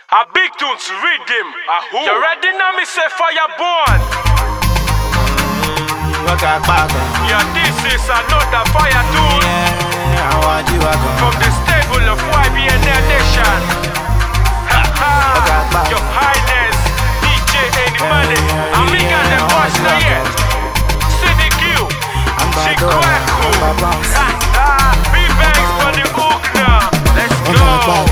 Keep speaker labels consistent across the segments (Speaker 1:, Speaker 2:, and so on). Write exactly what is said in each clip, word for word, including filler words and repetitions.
Speaker 1: A big tunes, read them. A who? You ready now, me say fire born. Yeah, this is another fire tune. From the stable of Y B N L Nation. Your Highness, D J Any Money. Amiga the boss now yet. C D Q, Chikwaku. B-Banks for the hook now. Let's go.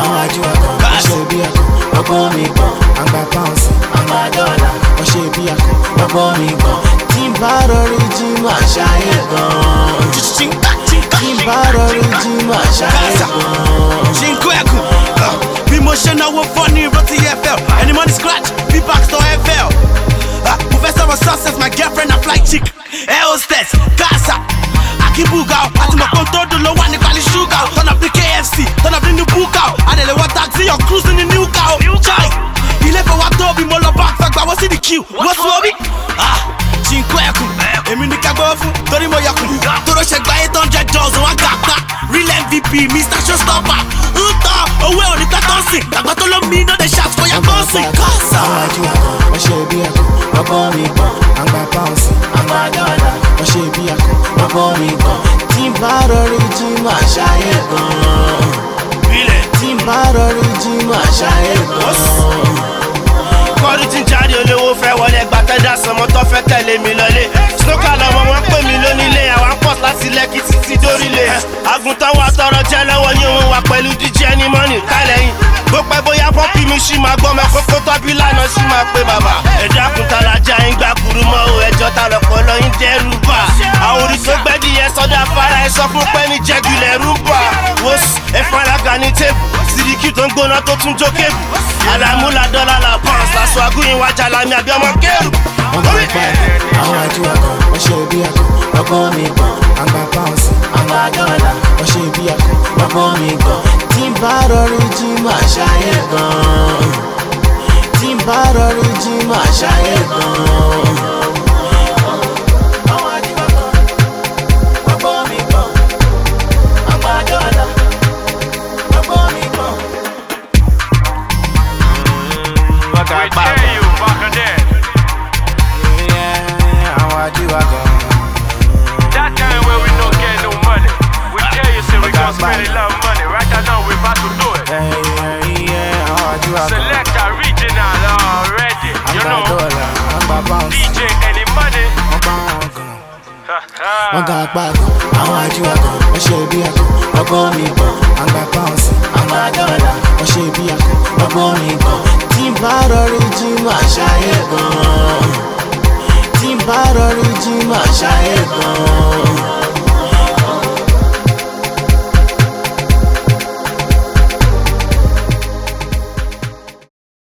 Speaker 1: Ọgbọ́n mi gan, àgbà pàǹsì, àgbà dọ́là, ọṣẹ́ bí akọ, ọgbọ́n mi gan. Tí n bá rọrí jí máa ṣayé gan. Tí n bá rọrí jí máa ṣayé gan.
Speaker 2: Chikwaku, bí mo ṣe náwó fọ́ ní rotí F L, any money scratch, bí Baxter F L. Professor of success, my girlfriend a flight chick, air hostess, Gaza. Akibuga, àti mọ̀ pọ́n tó dùn ló wà ní pálí ṣúgà. Turn up the K F C, turn up the new book out. Adele wọ taxi, you're cruising the new car. Chai, ilé fẹ́ wá tóbi, mo lọ bá fẹ́ gbà wọ́n sí the queue. Wọ́n sún omi. Ah, Chikwaku, èmi ní ká gbọ́ fún, torí mo yọkùn. Tóró ṣe gba eight hundred dollars, wọ́n gà pa. Real M V P, Mister Showstopper. Ń tọ́ owó ẹ̀ òní pẹ́tọ́ sí. Gbàgbọ́ tó ló mi, no dey shout for your bossy. Kọ́sà.
Speaker 3: Àwọn àjò àkọ́, ọṣẹ́ bí akọ, ọgbọ́n mi gan. Àgbà pàǹsì, àgbà dọ́là, ọṣẹ́ bí akọ, ọgbọ́n mi gan. Tí n bá rọrí jí máa ṣayé gan. Tí n bá rọrí jí máa ṣayé gan.
Speaker 2: Kọ́rí tí ń jáde olówó fẹ́ wọlé gbàtẹ́dá sọmọ tó fẹ́ tẹ̀lé mi lọlé. Snooker lọmọ wọn pè mí lónílé, àwọn pọ̀ láti Lẹ́kì títí dórílé. Àgùntàn wa tọrọ jẹ́ lọ́wọ́ yín, òun wà pẹ̀lú D J Any Money kálẹ̀yìn. Bó pẹ́ bóyá pọ́pì mi ṣì máa gbọ́ mọ́ kókó tọ́bí lánàá ṣì máa pé bàbá. Ẹ̀dá kùtà lajá yín gbà kúrú mọ́ o, ẹjọ́ ta lọ́pọ̀ lọ́yìn dẹ́rù bà. Àwọn orí tó gbẹ́dì yẹn sọ́dọ̀ afárá ẹ sọ fún pẹ́ ní jẹ́gilẹ̀ rúbà. Wọ́s ẹ̀fọn alága ní tébù, Sídìkì tó ń gbóná tó tún jó kébù. Àlàmúlà dọ́là la pọ́ns, làṣọ àgúyìn wájà lámì àbí ọmọ kérù.
Speaker 3: Ọgbọ́n mi pa àwọn àjò àkọ́, ọṣẹ́ bí akọ, ọgbọ́n mi gan. Àgbà pàǹsì, àgbà dọ́là, ọṣẹ́ bí akọ, ọgbọ́n mi gan. Tí n bá rọrí jí máa ṣayé gan. Tí n bá rọrí jí máa ṣayé gan.
Speaker 1: We tell you back then.
Speaker 3: Yeah, àwọn àjò àkọ́.
Speaker 1: That time where we don't get no money. We tell you say we gon' spend a lot of money. Right now we about to do it.
Speaker 3: Yeah, yeah, yeah, àwọn àjò àkọ́.
Speaker 1: Select a regional already. You
Speaker 3: Àgbà
Speaker 1: know,
Speaker 3: dọ́là, àgbà
Speaker 1: D
Speaker 3: pàǹsì,
Speaker 1: J Any Money.
Speaker 3: ọgbọ́n wọn gan. Wọ́n ga apá kan, àwọn àjò àkọ́, ọṣẹ́ bí akọ, ọgbọ́n mi gan. Àgbà pàǹsì, àgbà dọ́là, ọṣẹ́ bí akọ, ọgbọ́n mi gan. Tí n bá rọrí jí máa ṣayé gan. Tí n bá rọrí jí máa ṣayé gan.